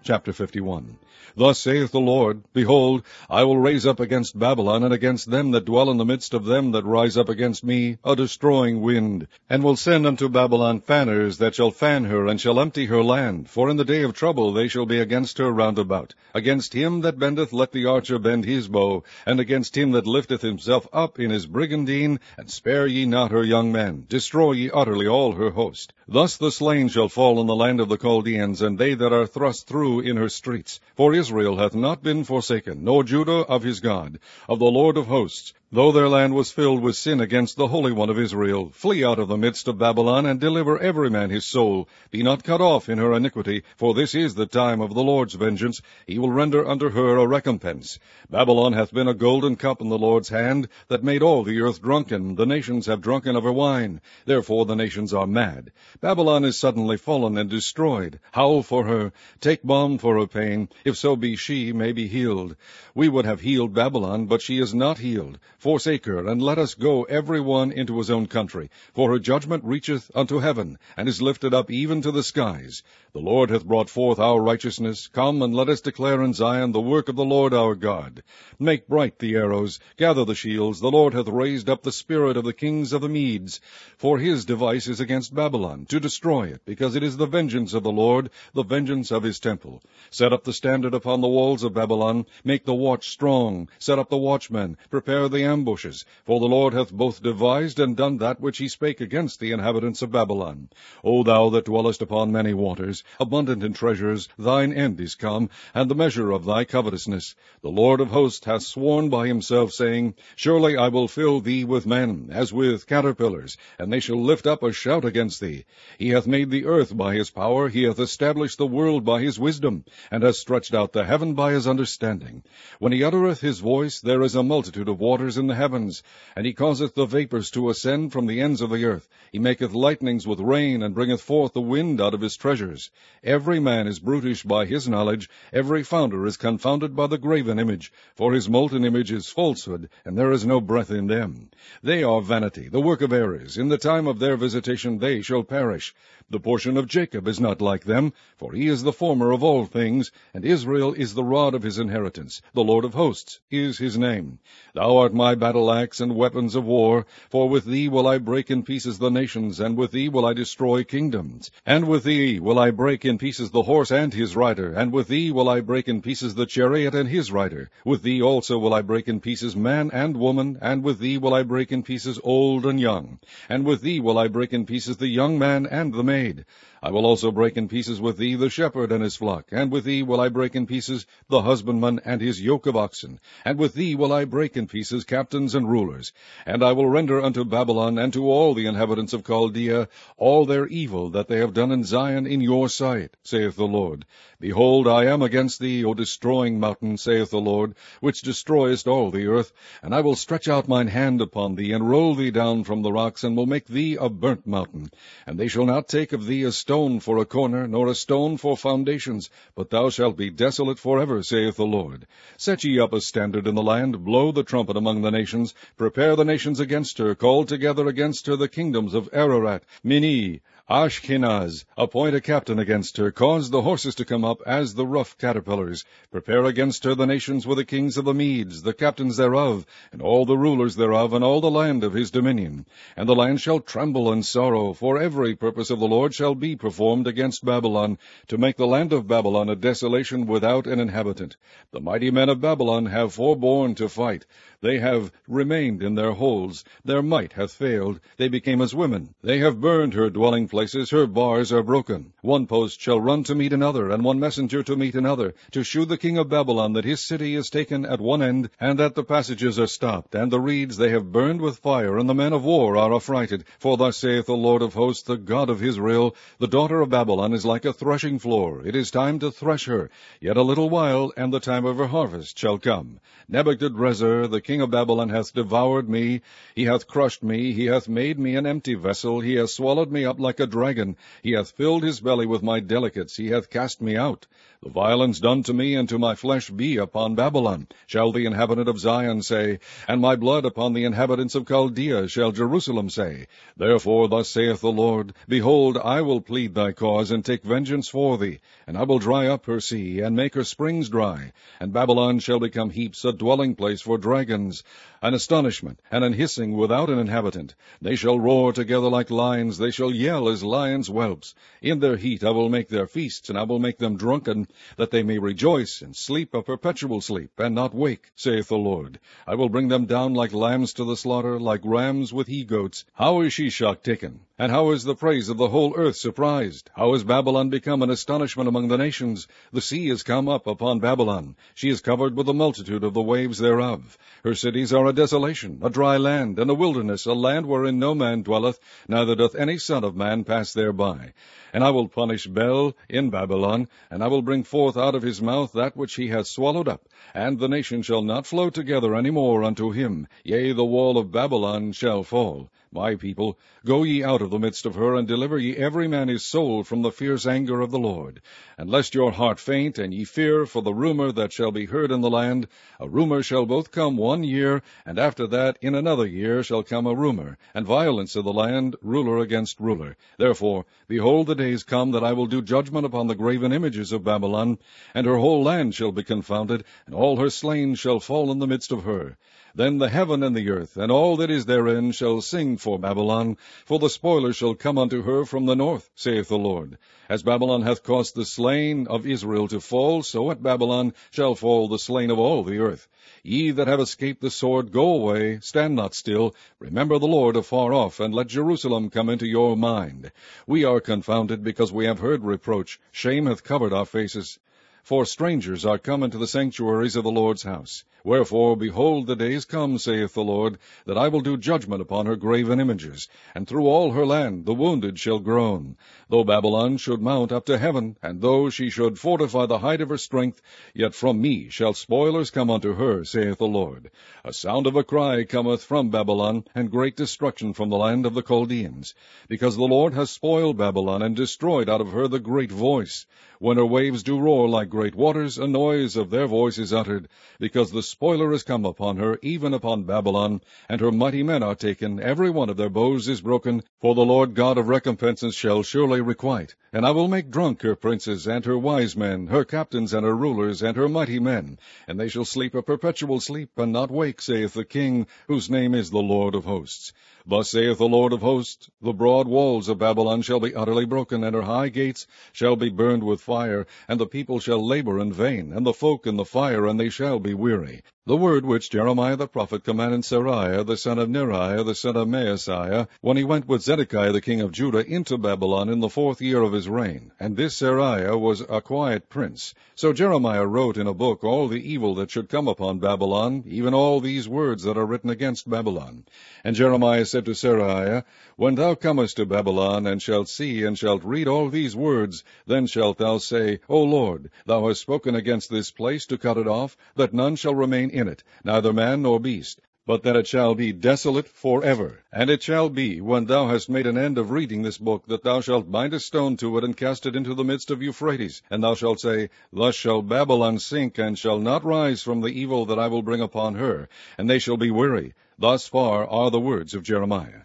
Chapter 51. Thus saith the Lord, Behold, I will raise up against Babylon, and against them that dwell in the midst of them that rise up against me, a destroying wind, and will send unto Babylon fanners that shall fan her, and shall empty her land. For in the day of trouble they shall be against her round about. Against him that bendeth let the archer bend his bow, and against him that lifteth himself up in his brigandine, and spare ye not her young men. Destroy ye utterly all her host. Thus the slain shall fall in the land of the Chaldeans, and they that are thrust through in her streets. For Israel hath not been forsaken, nor Judah of his God, of the Lord of hosts, though their land was filled with sin against the Holy One of Israel. Flee out of the midst of Babylon, and deliver every man his soul. Be not cut off in her iniquity, for this is the time of the Lord's vengeance. He will render unto her a recompense. Babylon hath been a golden cup in the Lord's hand, that made all the earth drunken. The nations have drunken of her wine. Therefore the nations are mad. Babylon is suddenly fallen and destroyed. Howl for her. Take balm for her pain, if so be she may be healed. We would have healed Babylon, but she is not healed. Forsake her, and let us go every one into his own country. For her judgment reacheth unto heaven, and is lifted up even to the skies. The Lord hath brought forth our righteousness. Come, and let us declare in Zion the work of the Lord our God. Make bright the arrows, gather the shields. The Lord hath raised up the spirit of the kings of the Medes. For his device is against Babylon, to destroy it, because it is the vengeance of the Lord, the vengeance of his temple. Set up the standard upon the walls of Babylon. Make the watch strong. Set up the watchmen. Prepare the ambushes. For the Lord hath both devised and done that which he spake against the inhabitants of Babylon. O thou that dwellest upon many waters, abundant in treasures, thine end is come, and the measure of thy covetousness. The Lord of hosts hath sworn by himself, saying, Surely I will fill thee with men, as with caterpillars, and they shall lift up a shout against thee. He hath made the earth by his power, he hath established the world by his wisdom, and hath stretched out the heaven by his understanding. When he uttereth his voice, there is a multitude of waters in the heavens, and he causeth the vapors to ascend from the ends of the earth. He maketh lightnings with rain, and bringeth forth the wind out of his treasures. Every man is brutish by his knowledge, every founder is confounded by the graven image, for his molten image is falsehood, and there is no breath in them. They are vanity, the work of errors. In the time of their visitation they shall perish. The portion of Jacob is not like them, for he is the former of all things, and Israel is the rod of his inheritance. The Lord of hosts is his name. Thou art my battle-axe and weapons of war, for with thee will I break in pieces the nations, and with thee will I destroy kingdoms. And with thee will I break in pieces the horse and his rider, and with thee will I break in pieces the chariot and his rider. With thee also will I break in pieces man and woman, and with thee will I break in pieces old and young. And with thee will I break in pieces the young man and the maid. I will also break in pieces with thee the shepherd and his flock, and with thee will I break in pieces the husbandman and his yoke of oxen, and with thee will I break in pieces captains and rulers. And I will render unto Babylon and to all the inhabitants of Chaldea all their evil that they have done in Zion in your sight, saith the Lord. Behold, I am against thee, O destroying mountain, saith the Lord, which destroyest all the earth. And I will stretch out mine hand upon thee, and roll thee down from the rocks, and will make thee a burnt mountain. And they shall not take of thee a stone for a corner, nor a stone for foundations, but thou shalt be desolate forever, saith the Lord. Set ye up a standard in the land, blow the trumpet among the nations, prepare the nations against her, call together against her the kingdoms of Ararat, Mini, Ashkenaz, appoint a captain against her, cause the horses to come up as the rough caterpillars. Prepare against her the nations with the kings of the Medes, the captains thereof, and all the rulers thereof, and all the land of his dominion. And the land shall tremble and sorrow, for every purpose of the Lord shall be performed against Babylon, to make the land of Babylon a desolation without an inhabitant. The mighty men of Babylon have forborne to fight. They have remained in their holes. Their might hath failed. They became as women. They have burned her dwelling places. Her bars are broken. One post shall run to meet another, and one messenger to meet another, to shew the king of Babylon that his city is taken at one end, and that the passages are stopped, and the reeds they have burned with fire, and the men of war are affrighted. For thus saith the Lord of hosts, the God of Israel, the daughter of Babylon is like a threshing floor. It is time to thresh her. Yet a little while, and the time of her harvest shall come. Nebuchadrezzar, the king of Babylon, hath devoured me. He hath crushed me. He hath made me an empty vessel. He hath swallowed me up like a a dragon. He hath filled his belly with my delicates. He hath cast me out. The violence done to me and to my flesh be upon Babylon, shall the inhabitant of Zion say, and my blood upon the inhabitants of Chaldea shall Jerusalem say. Therefore thus saith the Lord, Behold, I will plead thy cause, and take vengeance for thee, and I will dry up her sea, and make her springs dry. And Babylon shall become heaps, a dwelling place for dragons, an astonishment, and an hissing without an inhabitant. They shall roar together like lions, they shall yell as lions' whelps. In their heat I will make their feasts, and I will make them drunken, that they may rejoice and sleep a perpetual sleep, and not wake, saith the Lord. I will bring them down like lambs to the slaughter, like rams with he-goats. How is Shishak taken? And how is the praise of the whole earth surprised? How is Babylon become an astonishment among the nations? The sea is come up upon Babylon. She is covered with the multitude of the waves thereof. Her cities are a desolation, a dry land, and a wilderness, a land wherein no man dwelleth, neither doth any son of man pass thereby. And I will punish Bel in Babylon, and I will bring forth out of his mouth that which he hath swallowed up, and the nation shall not flow together any more unto him. Yea, the wall of Babylon shall fall. My people, go ye out of the midst of her, and deliver ye every man his soul from the fierce anger of the Lord. And lest your heart faint, and ye fear for the rumor that shall be heard in the land, a rumor shall both come 1 year, and after that in another year shall come a rumor, and violence of the land, ruler against ruler. Therefore, behold, the days come that I will do judgment upon the graven images of Babylon, and her whole land shall be confounded, and all her slain shall fall in the midst of her. Then the heaven and the earth, and all that is therein, shall sing for Babylon, for the spoiler shall come unto her from the north, saith the Lord. As Babylon hath caused the slain of Israel to fall, so at Babylon shall fall the slain of all the earth. Ye that have escaped the sword, go away, stand not still. Remember the Lord afar off, and let Jerusalem come into your mind. We are confounded, because we have heard reproach. Shame hath covered our faces. For strangers are come into the sanctuaries of the Lord's house. Wherefore, behold, the days come, saith the Lord, that I will do judgment upon her graven images, and through all her land the wounded shall groan. Though Babylon should mount up to heaven, and though she should fortify the height of her strength, yet from me shall spoilers come unto her, saith the Lord. A sound of a cry cometh from Babylon, and great destruction from the land of the Chaldeans, because the Lord hath spoiled Babylon, and destroyed out of her the great voice. When her waves do roar like great waters, a noise of their voice is uttered, because the spoiler is come upon her, even upon Babylon, and her mighty men are taken, every one of their bows is broken, for the Lord God of recompenses shall surely requite. And I will make drunk her princes, and her wise men, her captains, and her rulers, and her mighty men, and they shall sleep a perpetual sleep, and not wake, saith the King, whose name is the Lord of hosts. Thus saith the Lord of hosts, the broad walls of Babylon shall be utterly broken, and her high gates shall be burned with fire, and the people shall labor in vain, and the folk in the fire, and they shall be weary. The word which Jeremiah the prophet commanded Seraiah the son of Neriah the son of Maaseiah, when he went with Zedekiah the king of Judah into Babylon in the 4th year of his reign. And this Seraiah was a quiet prince. So Jeremiah wrote in a book all the evil that should come upon Babylon, even all these words that are written against Babylon. And Jeremiah said to Seraiah, When thou comest to Babylon, and shalt see, and shalt read all these words, then shalt thou say, O Lord, thou hast spoken against this place to cut it off, that none shall remain in it, neither man nor beast, but that it shall be desolate forever. And it shall be, when thou hast made an end of reading this book, that thou shalt bind a stone to it, and cast it into the midst of Euphrates. And thou shalt say, Thus shall Babylon sink, and shall not rise from the evil that I will bring upon her, and they shall be weary. Thus far are the words of Jeremiah.